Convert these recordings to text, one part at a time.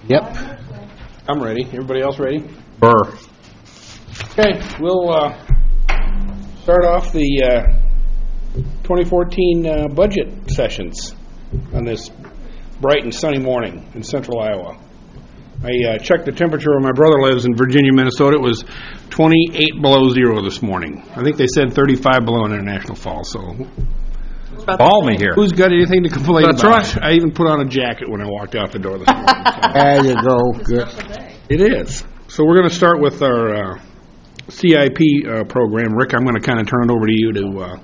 Yep. I'm ready. Everybody else ready? Burr. Okay, we'll start off the 2014 budget sessions on this bright and sunny morning in central Iowa. I checked the temperature where my brother lives in Virginia, Minnesota. It was 28 below zero this morning. I think they said 35 below in International Falls, so Balmy here. who's got anything to complain That's about? right. I even put on a jacket when I walked out the door this morning. So. There you go. Good. It is. So we're going to start with our CIP program. Rick, I'm going to kind of turn it over to you to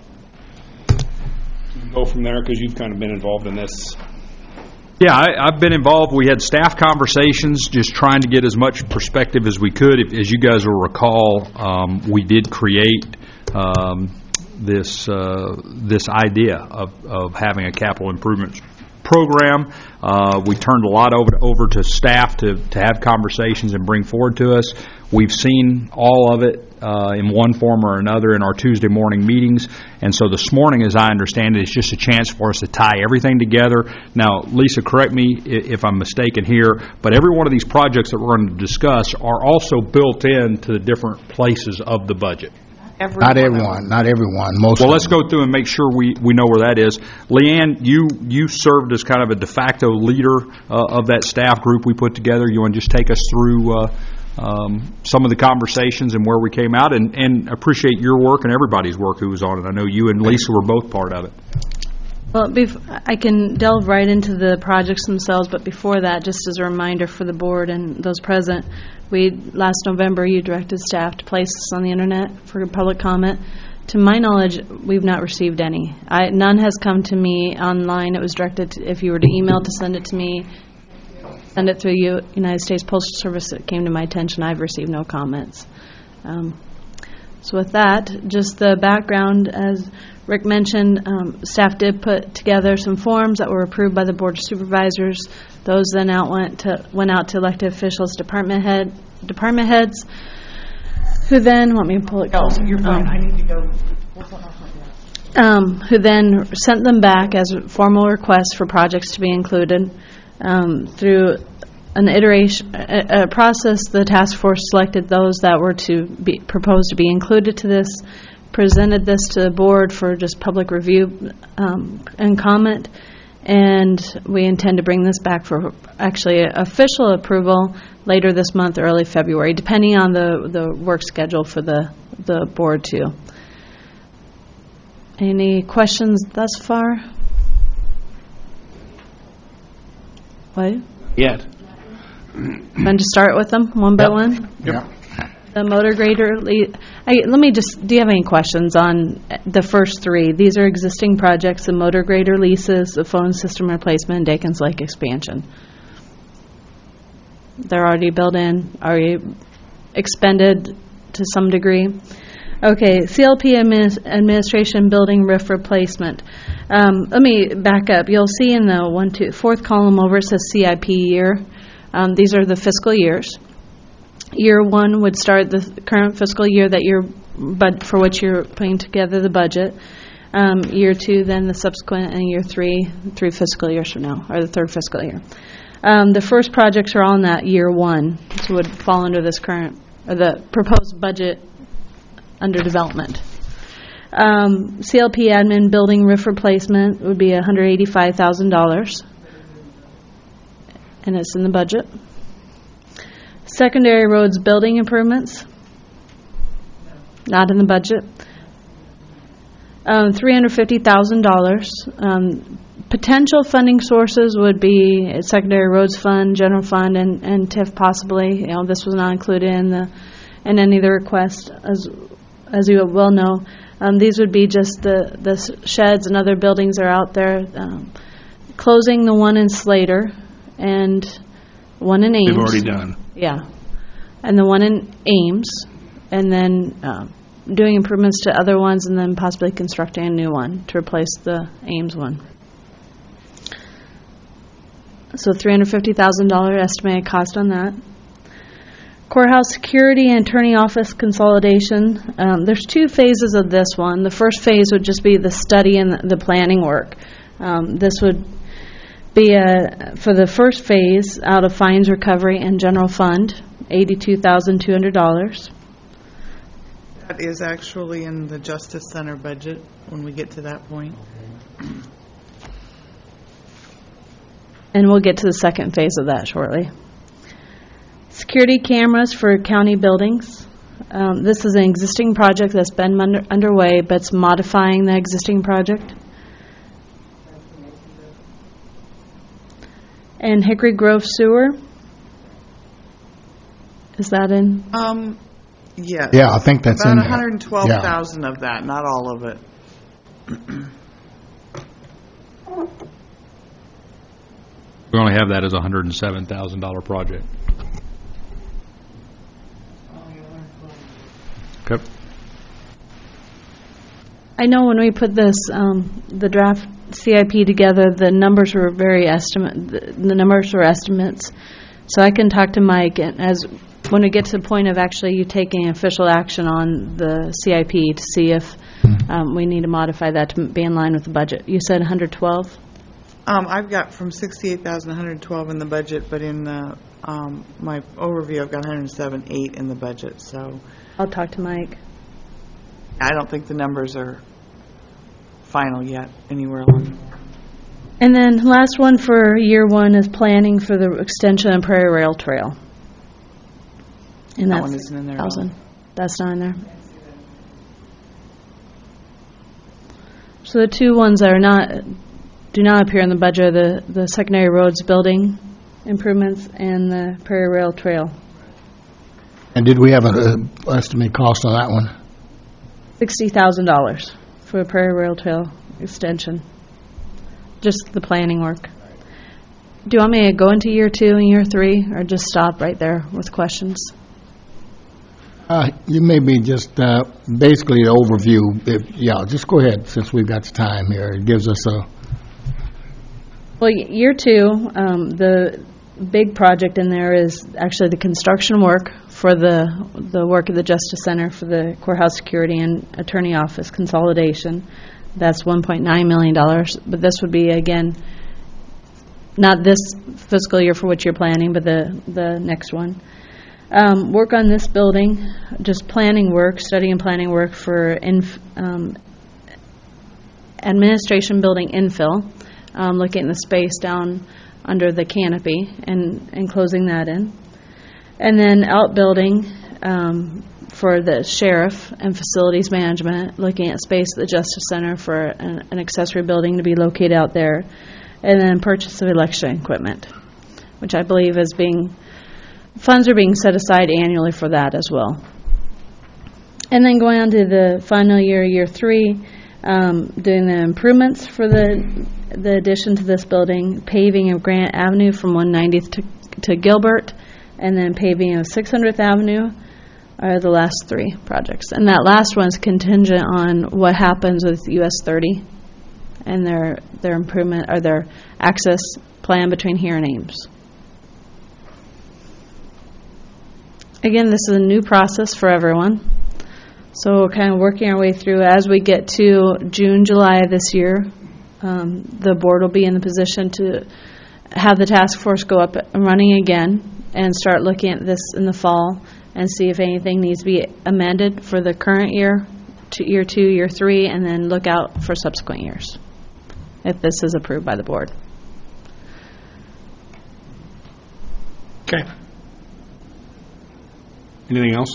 go from there because you've kind of been involved in this. Yeah, I've been involved. We had staff conversations, just trying to get as much perspective as we could. As you guys will recall, we did create this idea of having a capital improvement program. We turned a lot over to staff to have conversations and bring forward to us. We've seen all of it in one form or another in our Tuesday morning meetings, and so this morning, as I understand it, is just a chance for us to tie everything together. Now, Lisa, correct me if I'm mistaken here, but every one of these projects that we're going to discuss are also built into the different places of the budget. Not everyone. Most. Well, let's go through and make sure we know where that is. Leanne, you served as kind of a de facto leader of that staff group we put together. You want to just take us through some of the conversations and where we came out, and appreciate your work and everybody's work who was on it. I know you and Lisa were both part of it. Well, I can delve right into the projects themselves, but before that, just as a reminder for the board and those present, last November you directed staff to place this on the internet for public comment. To my knowledge, we've not received any. None has come to me online. It was directed if you were to email to send it to me, send it through United States Postal Service. It came to my attention. I've received no comments. So with that, just the background, as Rick mentioned, staff did put together some forms that were approved by the Board of Supervisors. Those then went out to elected officials, department heads, who then, want me to pull it closer? You're fine. I need to go. Who then sent them back as formal requests for projects to be included. Through an iteration, a process, the task force selected those that were to be proposed to be included to this, presented this to the board for just public review and comment, and we intend to bring this back for actually official approval later this month, early February, depending on the work schedule for the board too. Any questions thus far? What? Yet. Want to start with them one by one? Yep. The motor grader, do you have any questions on the first three? These are existing projects, the motor grader leases, the phone system replacement, and Dakins Lake expansion. They're already built in, already expended to some degree. Okay, CLP administration building roof replacement. Let me back up. You'll see in the fourth column over it says CIP year. These are the fiscal years. Year one would start the current fiscal year for which you're putting together the budget. Year two, then the subsequent, and year three fiscal years from now, or the third fiscal year. The first projects are all in that year one, so would fall under this the proposed budget under development. CLP admin building roof replacement would be $185,000, and it's in the budget. Secondary roads building improvements, not in the budget. $350,000. Potential funding sources would be secondary roads fund, general fund, and TIF possibly. This was not included in any of the requests, as you well know. These would be just the sheds and other buildings that are out there. Closing the one in Slater and one in Ames. We've already done. Yeah. And the one in Ames. And then doing improvements to other ones, and then possibly constructing a new one to replace the Ames one. So $350,000 estimated cost on that. Courthouse security and attorney office consolidation. There's two phases of this one. The first phase would just be the study and the planning work. This would be for the first phase out of fines recovery and general fund, $82,200. That is actually in the Justice Center budget when we get to that point. And we'll get to the second phase of that shortly. Security cameras for county buildings. This is an existing project that's been underway, but it's modifying the existing project. And Hickory Grove Sewer. Is that in? Yes. Yeah, I think that's in About there. 112,000 of that, not all of it. We only have that as a $107,000 project. Okay. I know when we put this, the draft CIP together, the numbers were the numbers were estimates. So I can talk to Mike, and when we get to the point of actually you taking official action on the CIP to see if we need to modify that to be in line with the budget. You said 112? I've got from 68,112 in the budget, but in the, my overview, I've got 107.8 in the budget. So I'll talk to Mike. I don't think the numbers are final yet anywhere along. And then last one for year one is planning for the extension of Prairie Rail Trail. And That that's one isn't in there at all. 1,000. That's not in there. So the two ones that do not appear in the budget are the secondary roads building improvements and the Prairie Rail Trail. And did we have an estimate cost on that one? $60,000 for a Prairie Rail Trail extension. Just the planning work. Do you want me to go into year two and year three, or just stop right there with questions? You may be just basically an overview. Just go ahead since we've got the time here. It gives us a... Well, year two, the big project in there is actually the construction work for the work at the Justice Center for the courthouse security and attorney office consolidation. That's $1.9 million, but this would be, again, not this fiscal year for which you're planning, but the next one. Work on this building, just planning work, study and planning work for administration building infill, looking at the space down under the canopy and closing that in. And then outbuilding for the sheriff and facilities management, looking at space at the Justice Center for an accessory building to be located out there. And then purchase of election equipment, which I believe is funds are being set aside annually for that as well. And then going on to the final year, year three, doing the improvements for the addition to this building, paving of Grant Avenue from 190th to Gilbert, and then paving of 600th Avenue are the last three projects. And that last one is contingent on what happens with US 30 and their improvement or their access plan between here and Ames. Again, this is a new process for everyone. So we're kind of working our way through. As we get to June, July of this year, the board will be in the position to have the task force go up and running again and start looking at this in the fall and see if anything needs to be amended for the current year, to year two, year three, and then look out for subsequent years if this is approved by the board. Okay. Anything else?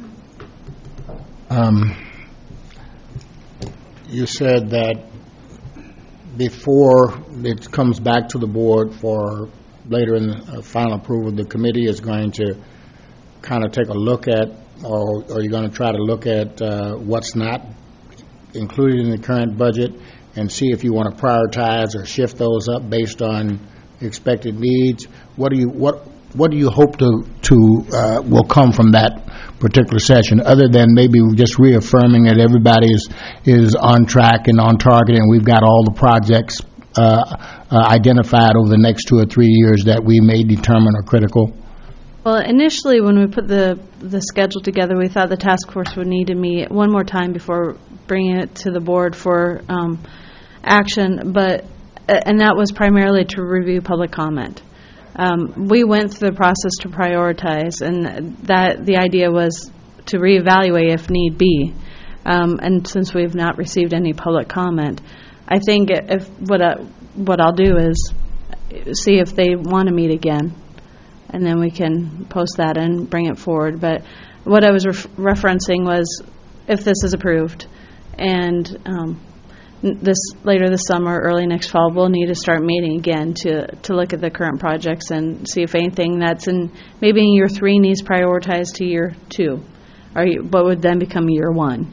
You said that before it comes back to the board for later in the final approval, the committee is going to kind of take a look at, or are you going to try to look at what's not included in the current budget and see if you want to prioritize or shift those up based on expected needs? What do you hope to will come from that particular session, other than maybe just reaffirming that everybody is on track and on target, and we've got all the projects identified over the next 2 or 3 years that we may determine are critical? Well, initially, when we put the schedule together, we thought the task force would need to meet one more time before bringing it to the board for action. But and that was primarily to review public comment. We went through the process to prioritize, and that the idea was to reevaluate if need be. And since we've not received any public comment, I think if what I'll do is see if they want to meet again, and then we can post that and bring it forward. But what I was referencing was if this is approved, and later this summer, early next fall, we'll need to start meeting again to look at the current projects and see if anything that's maybe in year 3 needs prioritized to year 2, or what would then become year 1.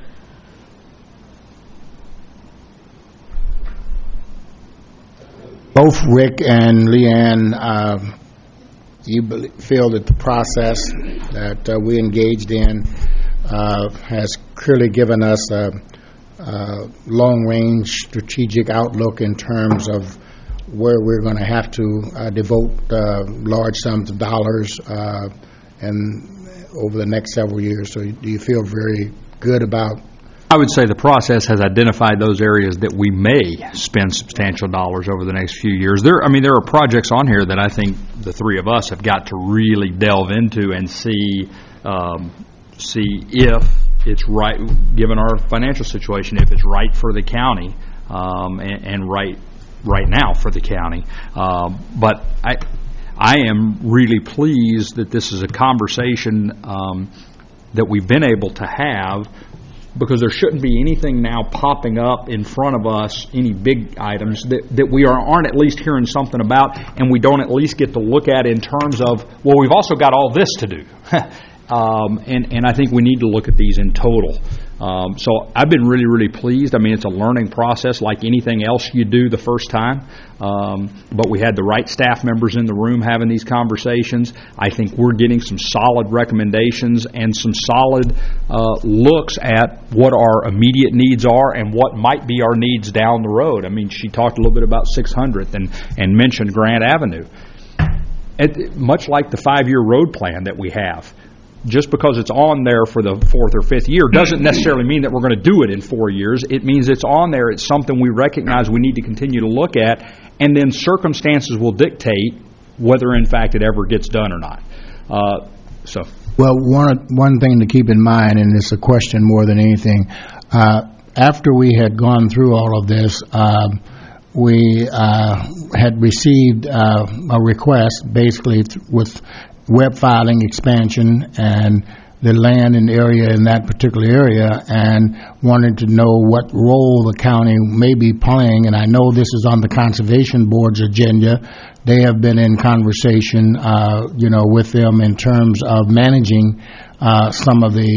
Both Rick and Leanne, you feel that the process that we engaged in has clearly given us a long-range strategic outlook in terms of where we're going to have to devote large sums of dollars and over the next several years. So do you feel very good about? I would say the process has identified those areas that we may spend substantial dollars over the next few years. There are projects on here that I think the three of us have got to really delve into and see if it's right, given our financial situation, if it's right for the county and right now for the county. But I am really pleased that this is a conversation that we've been able to have, because there shouldn't be anything now popping up in front of us, any big items, that we aren't at least hearing something about, and we don't at least get to look at in terms of, well, we've also got all this to do. And I think we need to look at these in total. So I've been really, really pleased. I mean, it's a learning process like anything else you do the first time. But we had the right staff members in the room having these conversations. I think we're getting some solid recommendations and some solid looks at what our immediate needs are and what might be our needs down the road. I mean, she talked a little bit about 600th and mentioned Grant Avenue. Much like the 5-year road plan that we have, just because it's on there for the 4th or 5th year doesn't necessarily mean that we're going to do it in 4 years. It means it's on there. It's something we recognize we need to continue to look at, and then circumstances will dictate whether, in fact, it ever gets done or not. Well, one thing to keep in mind, and it's a question more than anything, after we had gone through all of this, we had received a request, basically with web filing expansion and the land and area in that particular area, and wanted to know what role the county may be playing. And I know this is on the Conservation Board's agenda. They have been in conversation, with them in terms of managing some of the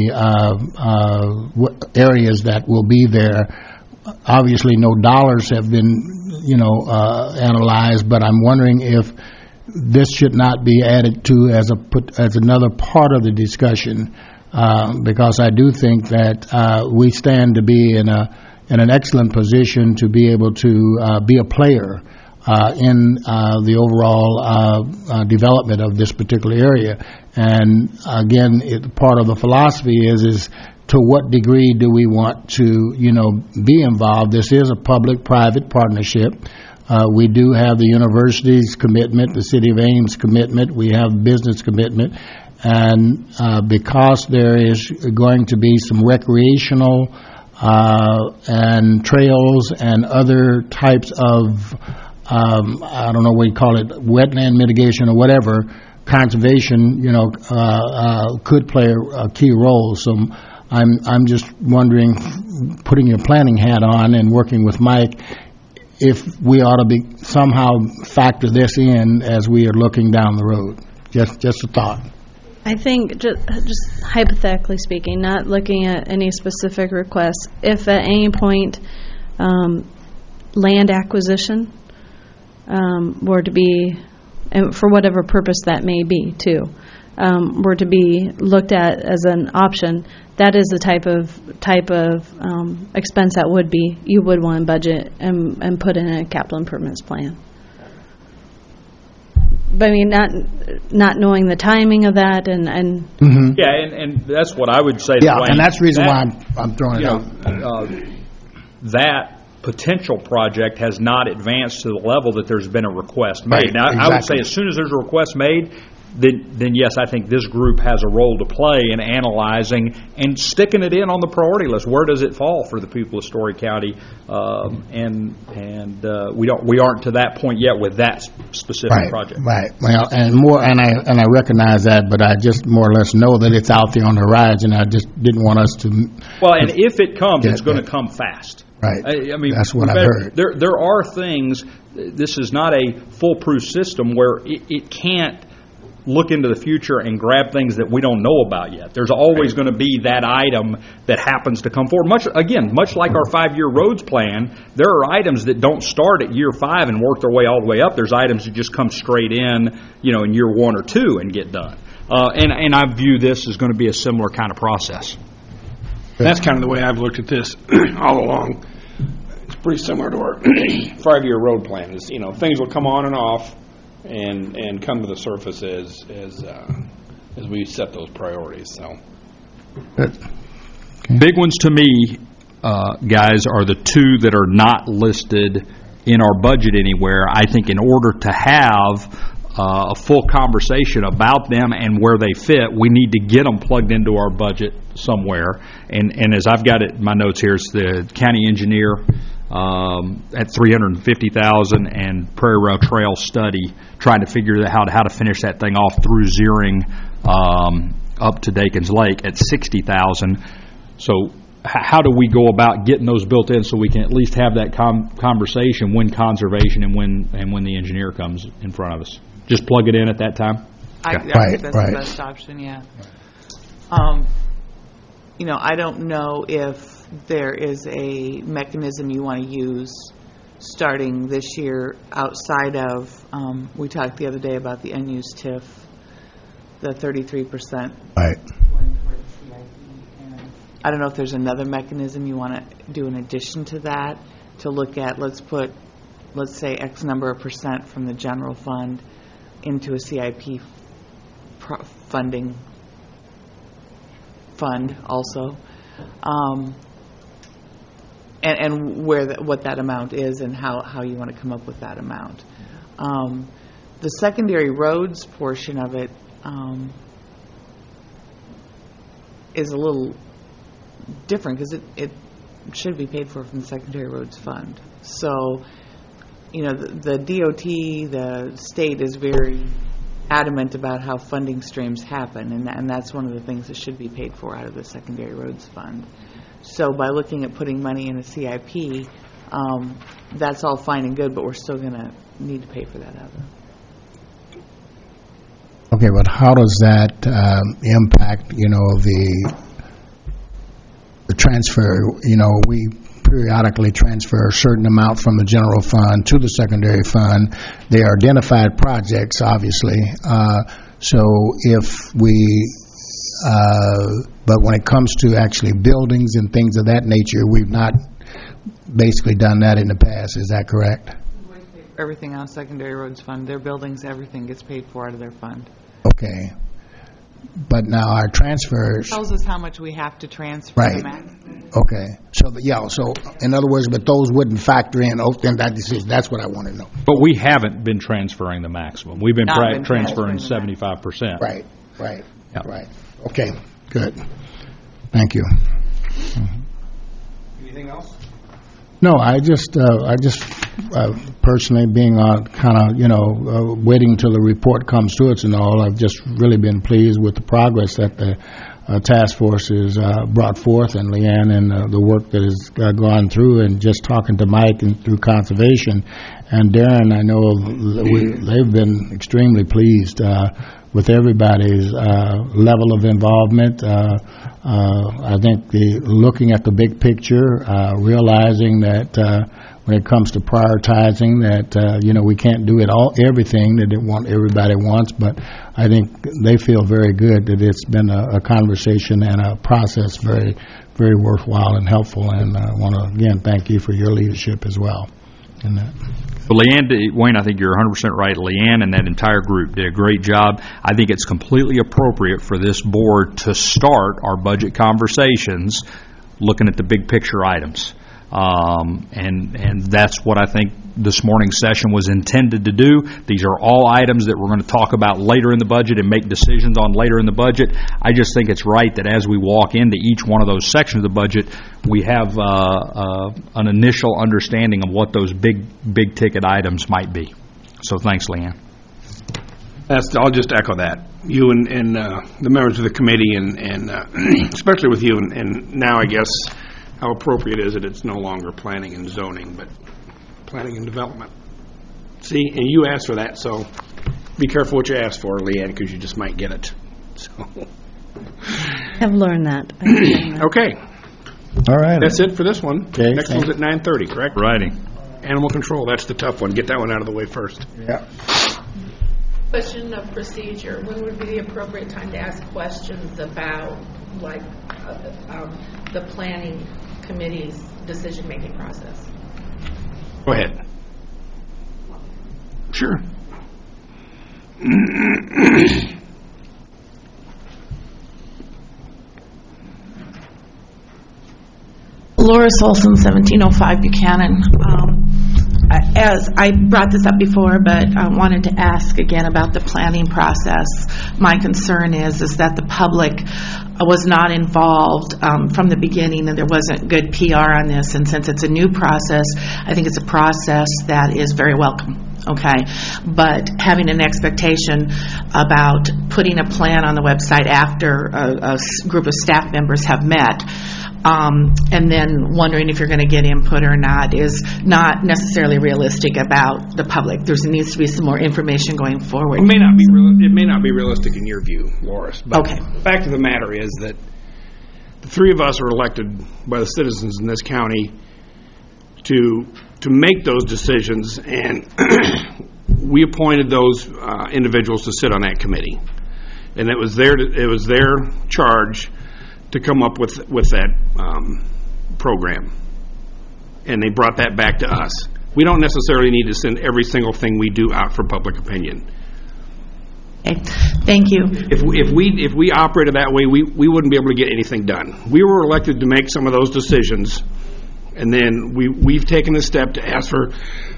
areas that will be there. Obviously, no dollars have been, analyzed, but I'm wondering if this should not be added to as another part of the discussion, because I do think that we stand to be in an excellent position to be able to be a player in the overall development of this particular area. And again, part of the philosophy is to what degree do we want to, be involved? This is a public-private partnership. We do have the university's commitment, the City of Ames commitment. We have business commitment. And because there is going to be some recreational and trails and other types of, I don't know what you call it, wetland mitigation or whatever, conservation, could play a key role. So I'm just wondering, putting your planning hat on and working with Mike, if we ought to be somehow factor this in as we are looking down the road. Just a thought. I think, just hypothetically speaking, not looking at any specific requests, if at any point land acquisition were to be, and for whatever purpose that may be too, were to be looked at as an option, that is the type of expense that you would want to budget and put in a capital improvements plan. But I mean, not knowing the timing of that and Mm-hmm. Yeah, and that's what I would say. Yeah, and that's the reason why I'm throwing it out. That potential project has not advanced to the level that there's been a request made. Right, Now, I would say exactly. as soon as there's a request made, then yes, I think this group has a role to play in analyzing and sticking it in on the priority list. Where does it fall for the people of Story County? We aren't to that point yet with that specific project. Right. Well, and I recognize that, but I just more or less know that it's out there on the horizon. I just didn't want us to. Well, and if it comes, it's going to that. come fast. Right. I mean, That's what I've heard. There are things. This is not a foolproof system where it can't look into the future and grab things that we don't know about yet. There's always going to be that item that happens to come forward. Much like our 5-year roads plan, there are items that don't start at year 5 and work their way all the way up. There's items that just come straight in year 1 or 2 and get done. And I view this as going to be a similar kind of process. That's kind of the way I've looked at this all along. It's pretty similar to our 5-year road plan. Is things will come on and off, and come to the surface as we set those priorities. So, big ones to me, guys, are the 2 that are not listed in our budget anywhere. I think in order to have a full conversation about them and where they fit, we need to get them plugged into our budget somewhere. And as I've got it in my notes here, it's the county engineer at $350,000 and Prairie Rail Trail study, trying to figure out how to finish that thing off through Zeering up to Dakin's Lake at $60,000. So how do we go about getting those built in so we can at least have that conversation when conservation and when the engineer comes in front of us? Just plug it in at that time? I Okay. think that's the best option, yeah. I don't know if there is a mechanism you want to use starting this year outside of, we talked the other day about the unused TIF, the 33%. Right. I don't know if there's another mechanism you want to do in addition to that, to look at, let's say X number of percent from the general fund into a CIP funding fund also, and what that amount is and how you want to come up with that amount. The secondary roads portion of it is a little different because it should be paid for from the secondary roads fund. So, the DOT, the state is very adamant about how funding streams happen, and that's one of the things that should be paid for out of the secondary roads fund. So by looking at putting money in a CIP, that's all fine and good, but we're still going to need to pay for that out of it. Okay, but how does that impact, the transfer? We periodically transfer a certain amount from the general fund to the secondary fund. They are identified projects, obviously. So if but when it comes to actually buildings and things of that nature, we've not basically done that in the past. Is that correct? Everything on secondary roads fund, their buildings, everything gets paid for out of their fund. Okay. But now our transfers. It tells us how much we have to transfer. Right. Okay. So in other words, but those wouldn't factor in. Then that's what I want to know. But we haven't been transferring the maximum. We've been transferring transferring 75%. Right. Yep. Right. Okay. Good. Thank you. anything else? No, I just personally being kind of, waiting till the report comes to us and all, I've just really been pleased with the progress that the task force has brought forth, and Leanne, and the work that has gone through, and just talking to Mike and through conservation. And Darren, I know they've been extremely pleased with everybody's level of involvement. I think looking at the big picture, realizing that when it comes to prioritizing, that we can't do everything that everybody wants, but I think they feel very good that it's been a conversation and a process very, very worthwhile and helpful. And I want to again thank you for your leadership as well in that. Well, Leanne, Wayne, I think you're 100% right. Leanne and that entire group did a great job. I think it's completely appropriate for this board to start our budget conversations looking at the big picture items. And that's what I think this morning's session was intended to do. These are all items that we're going to talk about later in the budget and make decisions on later in the budget. I just think it's right that as we walk into each one of those sections of the budget, we have an initial understanding of what those big ticket items might be. So thanks, Leanne. I'll just echo that. You and the members of the committee, and especially with you, and now I guess how appropriate is it? It's no longer planning and zoning, but planning and development. See, and you asked for that, so be careful what you ask for, Leanne, because you just might get it. So. I've learned that. Okay. All right. That's it for this one. Okay, Next one's at 9:30, correct? Righty. Animal control, that's the tough one. Get that one out of the way first. Yeah. Question of procedure. When would be the appropriate time to ask questions about, like, the planning committee's decision-making process? Go ahead. Sure. Laura Solson, 1705 Buchanan. As I brought this up before, but I wanted to ask again about the planning process. My concern is that the public was not involved from the beginning, and there wasn't good PR on this. And since it's a new process, I think it's a process that is very welcome. Okay, but having an expectation about putting a plan on the website after a group of staff members have met, and then wondering if you're going to get input or not is not necessarily realistic about the public. There needs to be some more information going forward. It may not be realistic in your view, Loris. But okay. The fact of the matter is that the three of us are elected by the citizens in this county to make those decisions, and we appointed those individuals to sit on that committee, and it was their charge to come up with that program, and they brought that back to us. We don't necessarily need to send every single thing we do out for public opinion. Okay. Thank you. If we operated that way, we wouldn't be able to get anything done. We were elected to make some of those decisions, and then we've taken a step to ask for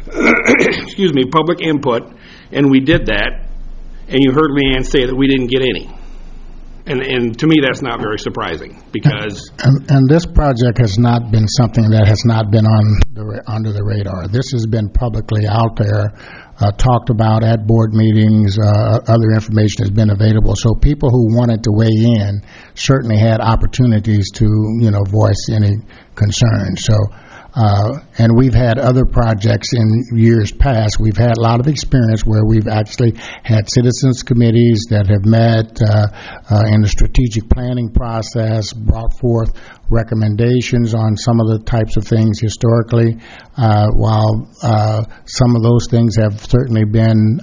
public input, and we did that, and you heard Leanne say that we didn't get any. And to me, that's not very surprising, because... And this project has not been something that has not been under the radar. This has been publicly out there, talked about at board meetings. Other information has been available. So people who wanted to weigh in certainly had opportunities to, voice any concerns. So, and we've had other projects in years past. We've had a lot of experience where we've actually had citizens committees that have met in the strategic planning process, brought forth recommendations on some of the types of things historically, while some of those things have certainly been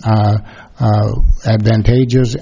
advantageous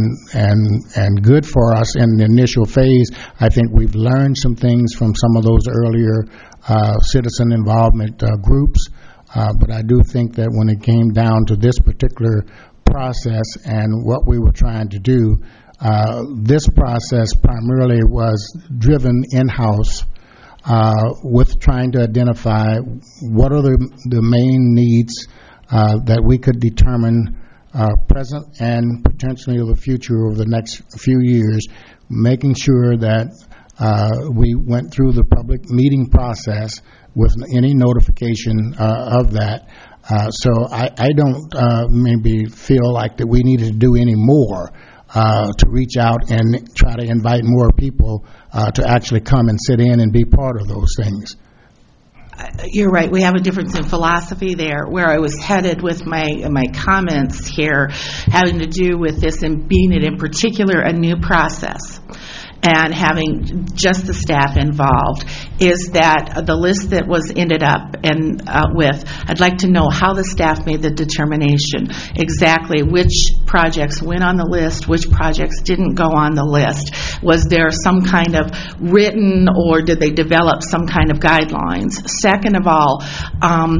and good for us in the initial phase. I think we've learned some things from some of those earlier citizen involvement groups, but I do think that when it came down to this particular process and what we were trying to do, this process primarily was driven in-house with trying to identify what are the main needs that we could determine present and potentially of the future over the next few years, making sure that we went through the public meeting process with any notification of that. So I don't maybe feel like that we needed to do any more to reach out and try to invite more people to actually come and sit in and be part of those things. You're right. We have a difference in philosophy there. Where I was headed with my comments here, having to do with this and being it in particular a new process, and having just the staff involved, is that the list that was ended up with, I'd like to know how the staff made the determination, exactly which projects went on the list, which projects didn't go on the list. Was there some kind of written, or did they develop some kind of guidelines? Second of all,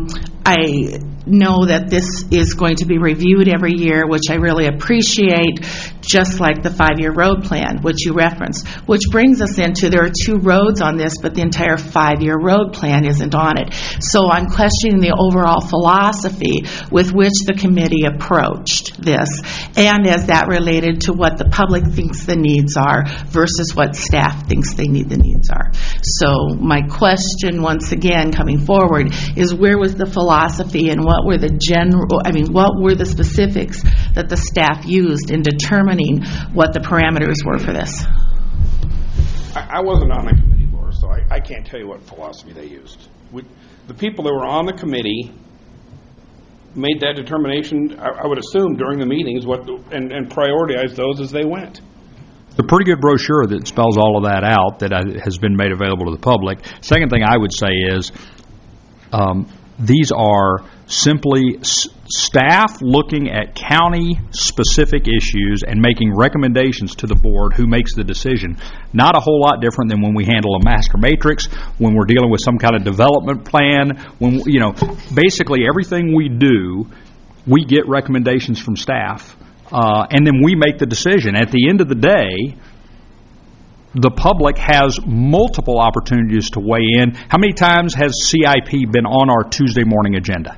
I know that this is going to be reviewed every year, which I really appreciate, just like the 5-year road plan, which you referenced, which brings us into, there are 2 roads on this, but the entire 5-year road plan isn't on it. So I'm questioning the overall philosophy with which the committee approached this, and as that related to what the public thinks the needs are versus what staff thinks the needs are. So my question, once again, coming forward, is where was the philosophy and what were the specifics that the staff used in determining what the parameters were for this? I wasn't on the committee, Laura, so I can't tell you what philosophy they used. The people that were on the committee made that determination, I would assume, during the meetings and prioritized those as they went. It's a pretty good brochure that spells all of that out that has been made available to the public. Second thing I would say is these are simply staff looking at county-specific issues and making recommendations to the board who makes the decision. Not a whole lot different than when we handle a master matrix, when we're dealing with some kind of development plan, when, basically everything we do, we get recommendations from staff, and then we make the decision. At the end of the day, the public has multiple opportunities to weigh in. How many times has CIP been on our Tuesday morning agenda?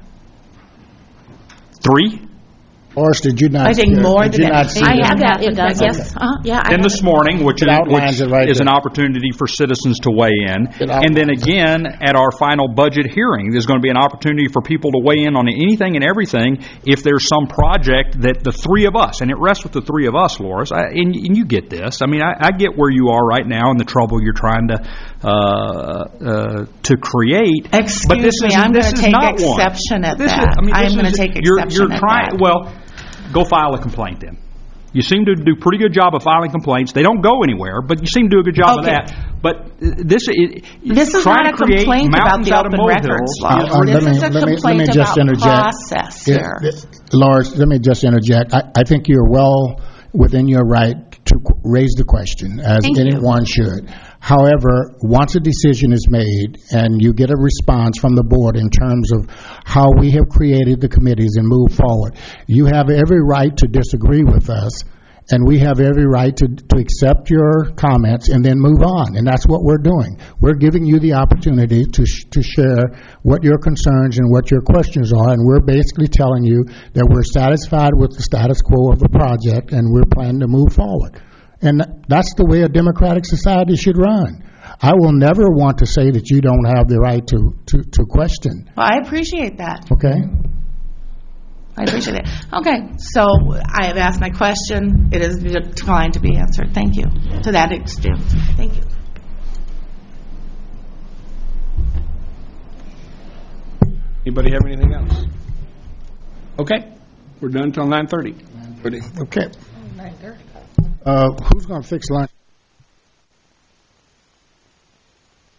3? Horace, did you not? I think more did than you not that. see I that? have that, It does. yes. Yeah. And this morning, which It outlines it right is an there. opportunity for citizens to weigh in. It And then outlines it. again, at our final budget hearing, there's going to be an opportunity for people to weigh in on anything and everything if there's some project that the 3 of us, and it rests with the 3 of us, Loris, and you get this. I mean, I get where you are right now and the trouble you're trying to create. Excuse me, I'm going to take exception at that. I'm going to take exception at that. Well, go file a complaint then. You seem to do a pretty good job of filing complaints. They don't go anywhere, but you seem to do a good job of Okay. that. But this Is not a complaint about the open records law. This is a complaint about process here. Loris, let me just interject. I think you're well within your right to raise the question, as Thank you. anyone should. However, once a decision is made and you get a response from the board in terms of how we have created the committees and moved forward, you have every right to disagree with us, and we have every right to accept your comments and then move on. And that's what we're doing. We're giving you the opportunity to share what your concerns and what your questions are, and we're basically telling you that we're satisfied with the status quo of the project and we're planning to move forward. And that's the way a democratic society should run. I will never want to say that you don't have the right to question. Well, I appreciate that. Okay? I appreciate it. Okay, so I have asked my question. It is declined to be answered. Thank you. To that extent. Thank you. Anybody have anything else? Okay, we're done until 9:30. Okay. Who's going to fix lunch?